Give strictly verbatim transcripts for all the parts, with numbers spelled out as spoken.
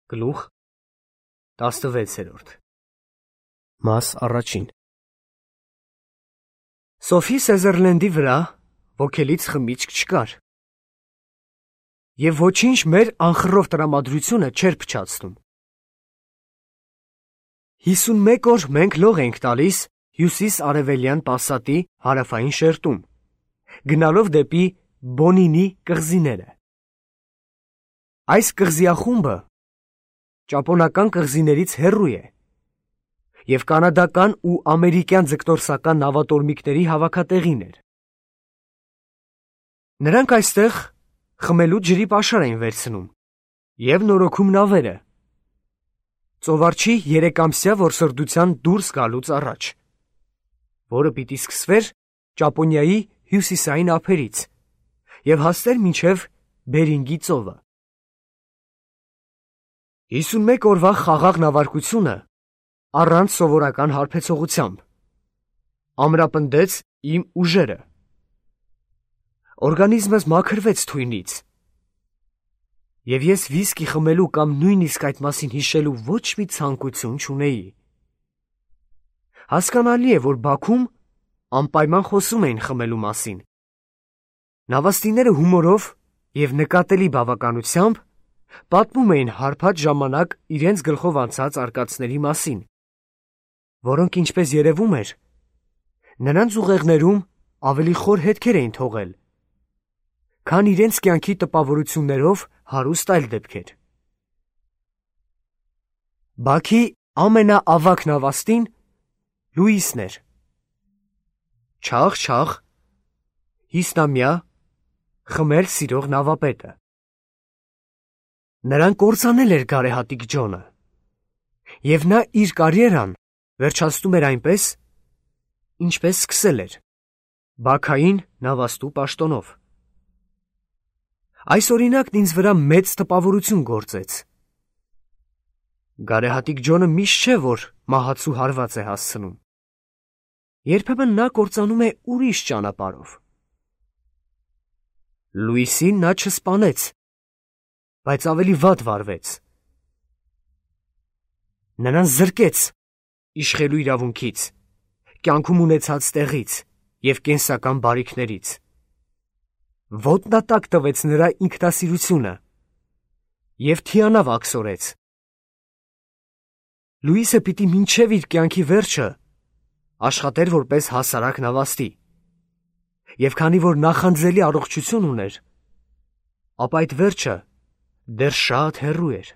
Գլուխ տասնվեցերորդ Մաս առաջին Սոֆի Սեզերլենդի վրա ոգելից խմիչք չկար, և ոչինչ մեր անխռով տրամադրությունը չէր փչացնում։ Հիսունմեկ օր մենք լող էինք տալիս հյուսիս-արևելյան Պասատի հարավային շերտում, գնալով դեպի Բոնինի կղզիները։ Այս կղզիախումբը ճապոնական կղզիներից հեռու է և կանադական ու ամերիկյան ձկտորսական նավատորմիկների հավաքատեղին էր։ Նրանք այստեղ խմելու ջրի պաշար էին վերցնում և նորոգում նավերը, ծովարջի երեկամսյա որսորդության դուրս գալուց առաջ, որը պիտի սկսվեր Ճապոնիայի հյուսիսային ափերից և հասներ մինչև Բերինգի ծովը։ Հիսունմեկ օրվա խաղաղ նավարկությունը առանց սովորական հարբեցողությամբ ամրապնդեց իմ ուժերը։ Օրգանիզմս մաքրվեց թույնից, և ես վիսկի խմելու կամ նույնիսկ այդ մասին հիշելու ոչ մի ցանկություն չունեի։ Հասկանալի է, որ Բաքվում անպայման խոսում էին խմելու մասին։ Նավաստիները հումորով և նկատելի բավականությամբ պատմում էին հարբած ժամանակ իրենց գլխով անցած արկածների մասին, որոնք, ինչպես երևում էր, նրանց ուղեղներում ավելի խոր հետքեր էին թողել, քան իրենց կյանքի տպավորություններով հարուստ այլ դեպքեր։ Բաքի ամենաավագ նավաստին Լուիսն էր։ Չաղ-չաղ, հիսնամյա, խմել սիրող նավապետը։ Նրան կործանել էր գարեհատիկ Ջոնը, և նա իր կարիերան վերջացնում էր այնպես, ինչպես սկսել էր՝ բաքային նավաստու պաշտոնով։ Այս օրինակն ինձ վրա մեծ տպավորություն գործեց։ Գարեհատիկ Ջոնը միշտ չէ, որ մահացու հարված է հասցնում։ Երբեմն նա կործանում է ուրիշ ճանապարհով։ Լուիսին նա չսպանեց, բայց ավելի վատ վարվեց։ Նրան զրկեց իշխելու իրավունքից, կյանքում ունեցած տեղից և կենսական բարիքներից։ Ոտնատակ տվեց նրա ինքնասիրությունը և թիանավ աքսորեց։ Լուիսը պիտի մինչև իր կյանքի վերջը աշխատեր որպես հասարակ նավաստի, և քանի որ նախանձելի առողջություն ուներ, ապա այդ վերջը դեռ շատ հեռու էր։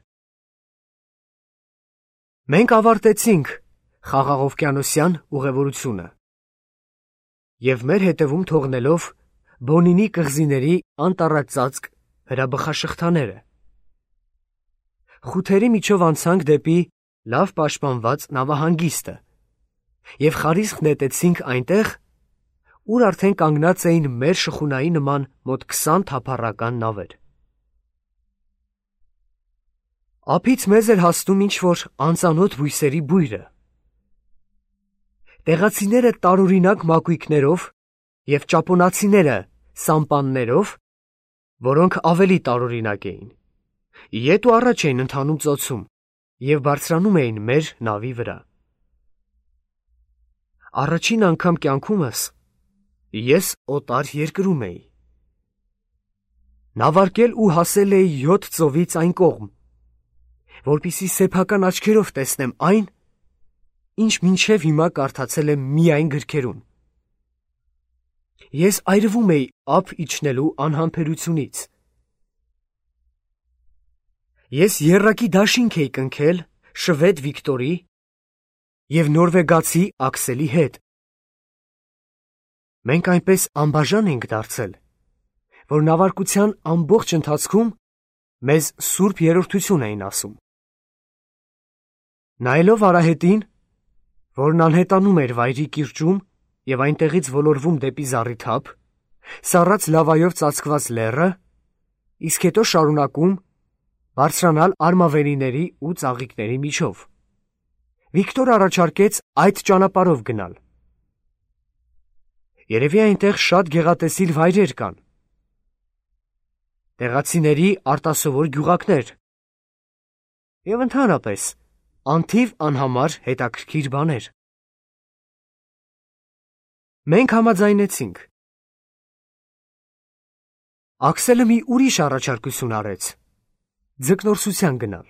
Մենք ավարտեցինք խաղաղօվկիանոսյան ուղևորությունը և մեր հետևում թողնելով Բոնինի կղզիների անտառածածկ հրաբխաշղթաները։ Խութերի միջով անցանք դեպի լավ պաշտպանված նավահանգիստը և խարիսկ նետեցինք այնտեղ, ուր արդեն կանգնած էին մեր շխունայի նման մոտ քսան թափառական նավեր։ Ափից մեզ էր հասնում ինչ-որ անծանոթ բույսերի բույրը։ Տեղացիները տարօրինակ մակույկներով և ճապոնացիները սամպաններով, որոնք ավելի տարօրինակ էին, ետ ու առաջ էին ընթանում ծոցում և բարձրանում էին մեր նավի վրա։ Առաջին անգամ կյանքումս ես օտար երկրում էի։ Նավարկել ու հասել էի յոթ ծովից այն կողմ, որպեսզի սեփական աչքերով տեսնեմ այն, ինչ մինչև հիմա կարդացել եմ միայն գրքերում։ Ես այրվում էի ափ իջնելու անհամբերությունից։ Ես եռակի դաշինք էի կնքել շվեդ Վիկտորի և նորվեգացի Աքսելի հետ։ Մենք այնպես անբաժան էինք դարձել, որ նավարկության ամբողջ ընթացքում մեզ սուրբ երրորդություն էին ասում։ Նայելով արահետին, որն անհետանում էր Վայրի կիրճում և այնտեղից ոլորվում դեպի զառիթափ, սառած լավայով ծածկված լեռը, իսկ հետո շարունակում բարձրանալ արմավենիների ու ծաղիկների միջով, Վիկտորը առաջարկեց այդ ճանապարհով գնալ։ Երևի այնտեղ շատ գեղատեսիլ վայրեր կան։ Տեղացիների արտասովոր գյուղակներ, Եվ ընդհանրապես անթիվ անհամար հետաքրքիր բաներ։ Մենք համաձայնեցինք։ Աքսելը մի ուրիշ առաջարկություն արեց՝ ձկնորսության գնալ։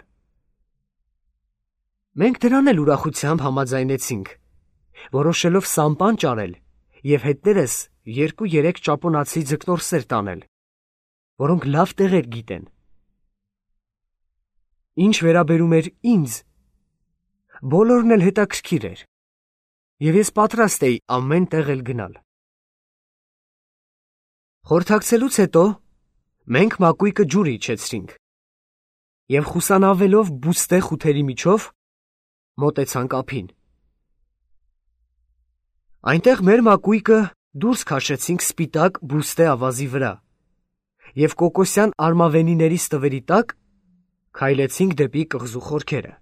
Մենք դրան էլ ուրախությամբ համաձայնեցինք, որոշելով սամպան ճարել և հետներս երկու-երեք ճապոնացի ձկնորսեր տանել, որոնք լավ տեղեր գիտեն։ Ինչ վերաբերում էր ինձ, բոլորն էլ հետաքրքիր էր, և ես պատրաստ էի ամեն տեղ էլ գնալ։ Խորհրդակցելուց հետո մենք մակույկը ջուր իջեցրինք և խուսանավելով բուստե խութերի միջով մոտեցանք ափին։ Այնտեղ մեր մակույկը դուրս քաշեցինք սպիտակ բուստե ավազի վրա և կոկոսյան արմավենիների ստվերի տակ քայլեցինք դեպի կղզու խորքերը։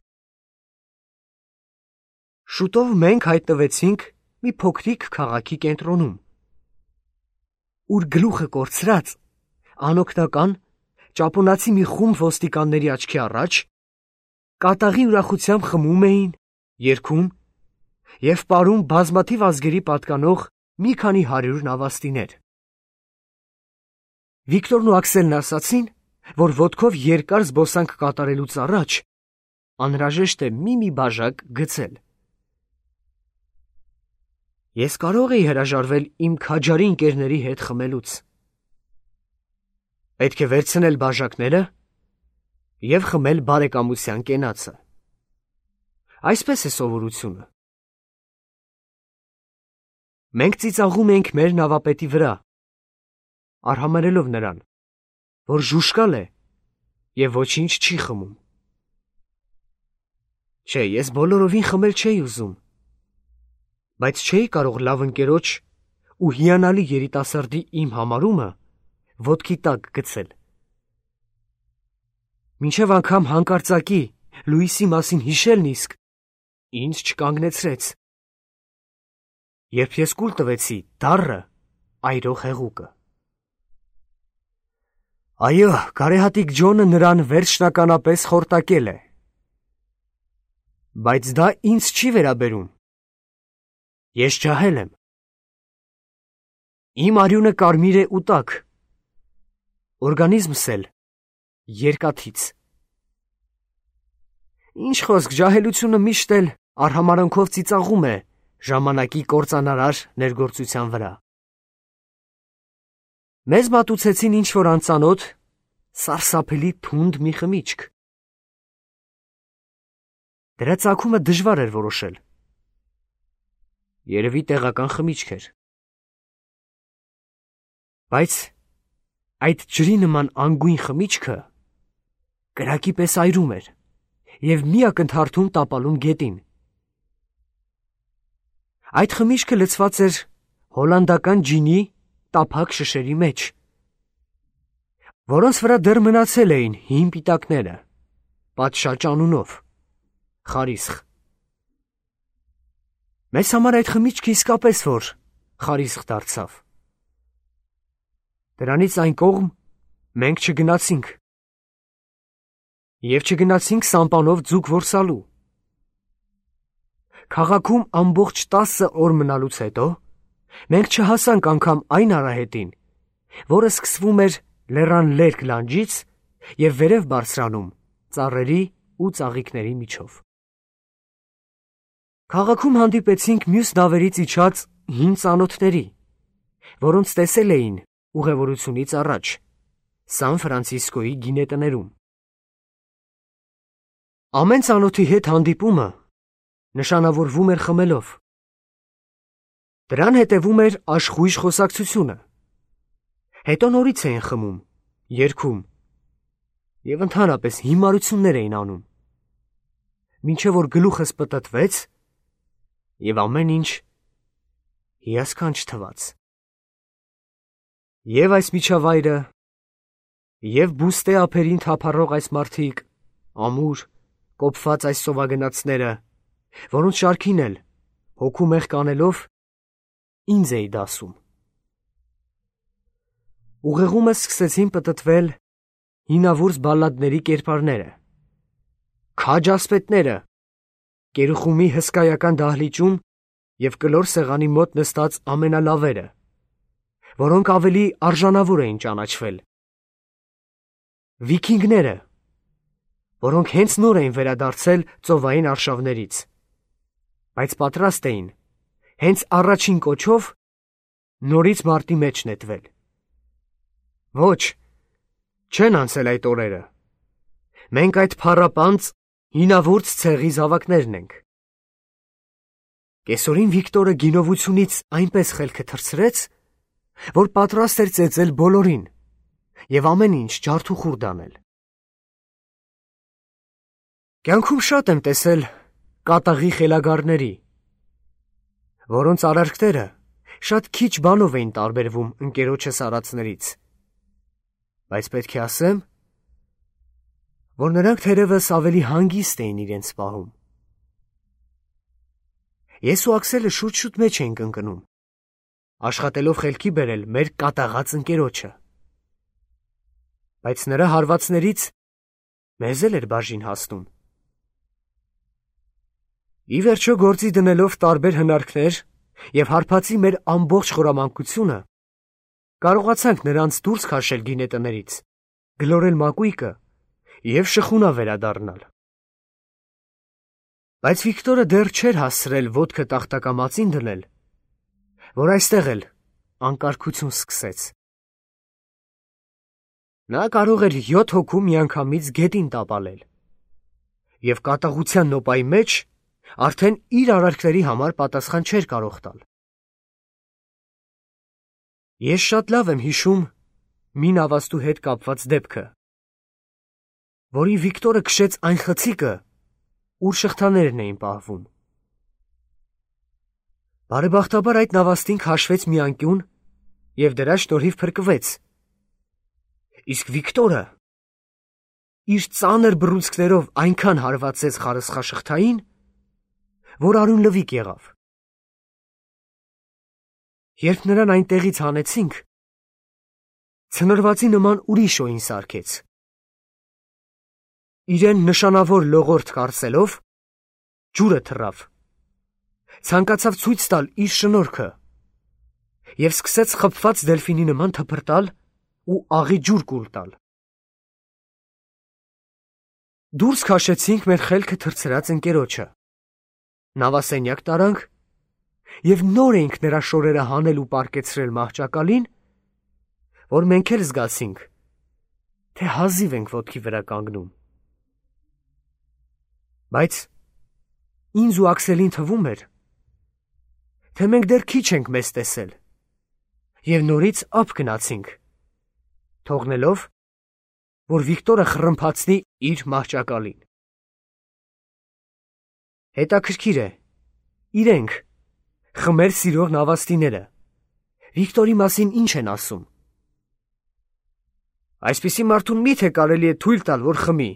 Շուտով մենք հայտնվեցինք մի փոքրիկ քաղաքի կենտրոնում, ուր գլուխը կորցրած, անօգնական, ճապոնացի մի խումբ ոստիկանների աչքի առաջ կատաղի ուրախությամբ խմում էին, երգում և պարում բազմաթիվ ազգերի պատկանող մի քանի հարյուր նավաստիներ։ Վիկտորն ու Աքսելն ասացին, որ ոտքով երկար զբոսանք կատարելուց առաջ անհրաժեշտ է մի-մի բաժակ գցել։ Ես կարող էի հրաժարվել իմ քաջարի ընկերների հետ խմելուց։ Պետք է վերցնել բաժակները և խմել բարեկամության կենացը։ Այսպես է սովորությունը։ Մենք ծիծաղում էինք մեր նավապետի վրա, արհամարհելով նրան, որ ժուշկալ է և ոչինչ չի խմում։ Չէ, ես բոլորովին խմել չէի ուզում, բայց չէի կարող լավ ընկերոջ ու հիանալի երիտասարդի իմ համարումը ոտքի տակ գցել։ Մինչև անգամ հանկարծակի Լուիսի մասին հիշելն իսկ ինձ չկանգնեցրեց, երբ ես կուլ տվեցի դառը այրող հեղուկը։ Այո, կարեհատիկ Ջոնը նրան վերջնականապես խորտակել է։ Բայց դա ինձ չի վերաբերում։ Ես ջահել եմ։ Իմ արյունը կարմիր է ու տաք, օրգանիզմս էլ երկաթից։ Ինչ խոսք, ջահելությունը միշտ էլ արհամարհանքով ծիծաղում է ժամանակի կործանարար ներգործության վրա։ Մեզ մատուցեցին ինչ-որ անծանոթ, սարսափելի թունդ մի խմիչք։ Դրա ծագումը դժվար էր որոշել։ Երևի տեղական խմիչք էր։ Բայց այդ ջրի նման անգույն խմիչքը կրակի պես այրում էր և մի ակնթարթում տապալում գետին։ Այդ խմիչքը լցված էր հոլանդական ջինի տափակ շշերի մեջ, որոնց վրա դեռ մնացել էին հին պիտակները, պատշաճ անունով, խարիսխ։ Մեզ համար այդ խմիչքը իսկապես որ խարիսխ դարձավ։ Դրանից այն կողմ մենք չգնացինք և չգնացինք սամպանով ձուկ որսալու։ Քաղաքում ամբողջ տասը օր մնալուց հետո մենք չհասանք անգամ այն արահետին, որը սկսվում էր լեռան լերկ լանջից և վերև բարձրանում ծառերի ու ծաղիկների միջով։ Քաղաքում հանդիպեցինք մյուս նավերից իջած հին ծանոթների, որոնց տեսել էին ուղևորությունից առաջ Սան Ֆրանցիսկոյի գինետներում։ Ամեն ծանոթի հետ հանդիպումը նշանավորվում էր խմելով։ Դրան հետևում էր աշխույժ խոսակցությունը։ Հետո նորից էին խմում, երգում և ընդհանրապես հիմարություններ էին անում, մինչև որ գլուխս պտտվեց և ամեն ինչ հիասքանչ թվաց։ Եվ այս միջավայրը, և բուստե ափերին թափառող այս մարդիկ, ամուր, կոփված այս սովագնացները, որոնց շարքին էլ, հոգու մեղք անելով, ինձ էի դասում։ Ուղեղումս սկսեցին պտտվել հինավուրց բալլադների կերպարները, քաջ ասպետները, Կերուխումի հսկայական դահլիճում և կլոր սեղանի մոտ նստած ամենալավերը, որոնք ավելի արժանավոր էին ճանաչվել, վիքինգները, որոնք հենց նոր էին վերադարձել ծովային արշավներից, բայց պատրաստ էին հենց առաջին կոչով նորից մարտի մեջ նետվել։ Ոչ, չեն անցել այդ օրերը։ Մենք այդ փառապանծ, հինավուրց ցեղի զավակներն ենք։ Կեսօրին Վիկտորը գինովությունից այնպես խելքը թռցրեց, որ պատրաստ էր ծեծել բոլորին և ամեն ինչ ջարդուխուռ անել։ Կյանքում շատ եմ տեսել կատաղի խելագարների, որոնց արարքները շատ քիչ բանով էին տարբերվում ընկերոջս արածներից, բայց պետք է ասեմ, որ նրանք թերևս ավելի հանգիստ էին իրենց պահում։ Ես ու Աքսելը շուտ-շուտ մեջ էինք ընկնում, աշխատելով խելքի բերել մեր կատաղած ընկերոջը, բայց նրա հարվածներից մեզ էլ էր բաժին հասնում։ Ի վերջո գործի դնելով տարբեր հնարքներ և հարբածի մեր ամբողջ խորամանկությունը, կարողացանք նրանց դուրս քաշել գինետներից, գլորել մակույկը և շխունա վերադառնալ։ Բայց Վիկտորը դեռ չէր հասցրել ոտքը տախտակամածին դնել, որ այստեղ էլ անկարգություն սկսեց։ Նա կարող էր յոթ հոգու միանգամից գետին տապալել և կատաղության նոպայի մեջ արդեն իր արարքների համար պատասխան չէր կարող տալ։ Ես շատ լավ եմ հիշում մի նավաստու հետ կապված դեպքը, որին Վիկտորը քշեց այն խցիկը, ուր շղթաներն էին պահվում։ Բարեբախտաբար այդ նավաստին քաշվեց մի անկյուն և դրա շնորհիվ փրկվեց, իսկ Վիկտորը իր ծանր բռունցքներով այնքան հարվածեց խարսխաշղթային, որ արյուն լվիկ եղավ։ Երբ նրան այնտեղից հանեցինք, ցնորվածի նման ուրիշ օին սարքեց։ Իրեն նշանավոր լողորդ կարծելով, ջուրը թռավ, ցանկացավ ցույց տալ իր շնորհքը և սկսեց խփված դելֆինի նման թփրտալ ու աղի ջուր կուլ տալ։ Դուրս քաշեցինք մեր խելքը թռցրած ընկերոջը, նավասենյակ տարանք և նոր էինք նրա շորերը հանել ու պառկեցրել մահճակալին, որ մենք էլ զգացինք, թե հազիվ ենք ոտքի վրա կանգնում։ Բայց ինձ ու Աքսելին թվում էր, թե մենք դեռ քիչ ենք մեզ տեսել և նորից ափ գնացինք, թողնելով, որ Վիկտորը խռմփացնի իր մահճակալին։ Հետաքրքիր է, իրենք, խմել սիրող նավաստիները, Վիկտորի մասին ինչ են ասում։ Այսպիսի մարդուն մի՞թե կարելի է թույլ տալ, որ խմի։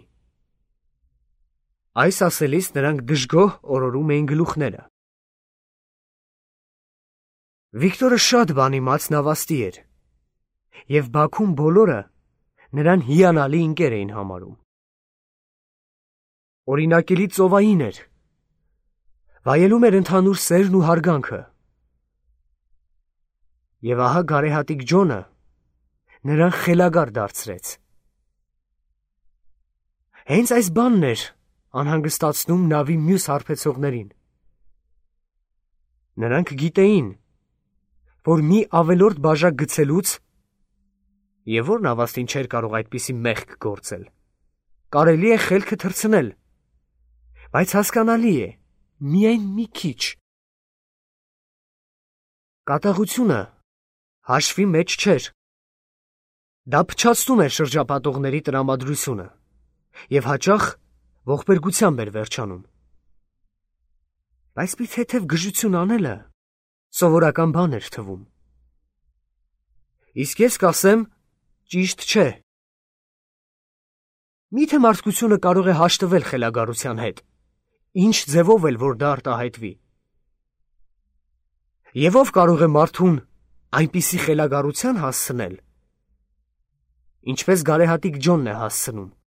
Այս ասելիս նրանք դժգոհ օրորում էին գլուխները։ Վիկտորը շատ բան իմաց նավաստի էր, և Բաքվում բոլորը նրան հիանալի ընկեր էին համարում։ Օրինակելի ծովային էր, վայելում էր ընդհանուր սերն ու հարգանքը։ Եվ ահա գարեհատիկ Ջոնը նրան խելագար դարձրեց։ Հենց այս բանն էր անհանգստացնում նավի մյուս հարբեցողներին։ Նրանք գիտեին, որ մի ավելորդ բաժակ գցելուց և որ նավաստին չէր կարող այդպիսի մեղք գործել, կարելի է խելքը թռցնել, բայց հասկանալի է, միայն մի քիչ։ Կատաղությունը հաշվի մեջ չէր։ Դա փչացնում էր շրջապատողների տրամադրությունը և հաճախ ողբերգությամբ էր վերջանում։ Բայց մի թեթև գժություն անելը սովորական բան էր թվում։ Իսկ ես կասեմ, ճիշտ չէ։ Միթե մարդկությունը կարող է հաշտվել խելագարության հետ, ինչ ձևով էլ որ դա արտահայտվի։ Եվ ով կարող է մարդուն այնպիսի խելագարության հասցնել, ինչպես գարեհատիկ Ջոնն է հասցնում։